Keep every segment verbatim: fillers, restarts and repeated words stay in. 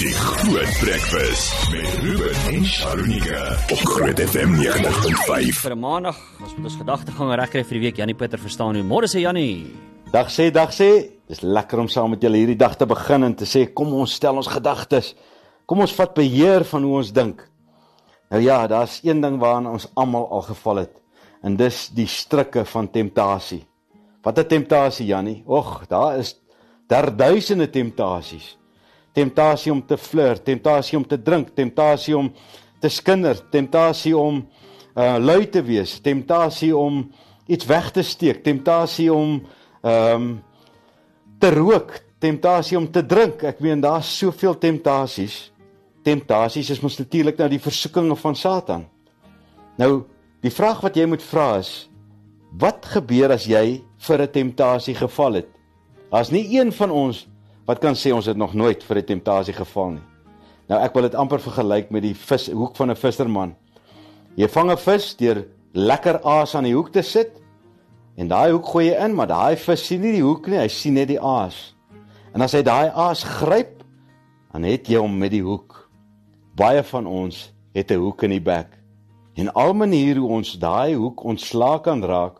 Die Groot Breakfast met Ruben en Sharonike op Groot F M negentig punt vyf. Vir 'n maandag, ons moet ons gedagtegang regkry vir die week. Janie Pieter verstaan hoe. Môre sê Janie. Dag sê, dag sê. Dis lekker om saam met julle hierdie dag te begin en te sê kom ons stel ons gedagtes. Kom ons vat beheer van hoe ons dink. Nou ja, daar's een ding waaraan ons almal al geval het. En dis die strikke van temptasie. Wat 'n temptasie, Janie? Och, daar is daar duisende temptasies. Temptasie om te flirt, temptasie om te drink, temptasie om te skinder, temptasie om uh, lui te wees, temptasie om iets weg te steek, temptasie om um, te rook, temptasie om te drink. Ek meen, daar is soveel temptasies. Temptasies is mos natuurlik nou die versoekinge van Satan. Nou, die vraag wat jy moet vra is, wat gebeur as jy vir 'n temptasie geval het? Daar's nie een van ons wat kan sê ons het nog nooit vir 'n temptasie geval nie. Nou ek wil dit amper vergelyk met die vis, hoek van 'n visserman. Jy vang 'n vis deur lekker aas aan die hoek te sit en daai hoek gooi jy in, maar daai vis sien nie die hoek nie, hy sien net die aas. En as hy daai aas gryp, dan het jy hom met die hoek. Baie van ons het 'n hoek in die bek. En al manier hoe ons daai hoek ontslae kan raak,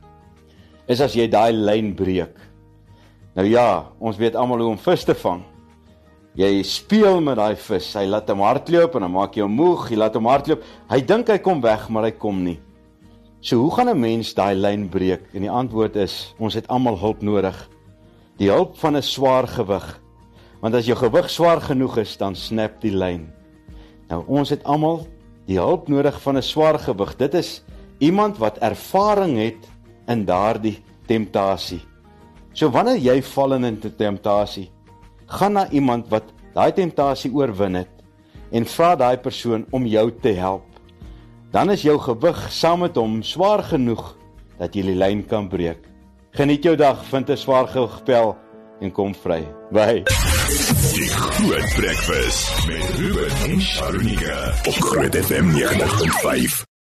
is as jy daai lyn breek. Nou ja, ons weet almal hoe om vis te vang. Jy speel met daai vis, hy laat hom hardloop en dan maak jy hom moeg, jy laat hom hardloop. Hy dink hy kom weg, maar hy kom nie. So hoe gaan 'n mens daai lyn breek? En die antwoord is, ons het almal hulp nodig. Die hulp van 'n swaar gewig. Want as jou gewig swaar genoeg is, dan snap die lyn. Nou ons het almal die hulp nodig van 'n swaar gewig. Dit is iemand wat ervaring het in daardie temptasie. So wanneer jy val in 'n temptasie, gaan na iemand wat daai temptasie oorwin het en vra daai persoon om jou te help. Dan is jou gewig saam met hom swaar genoeg dat jy die lyn kan breek. Geniet jou dag, vind 'n swaar gewigpel en kom vry. Bye. Die Groot Breakfast met Ruben en Sharonike op Groot F M negentig punt vyf.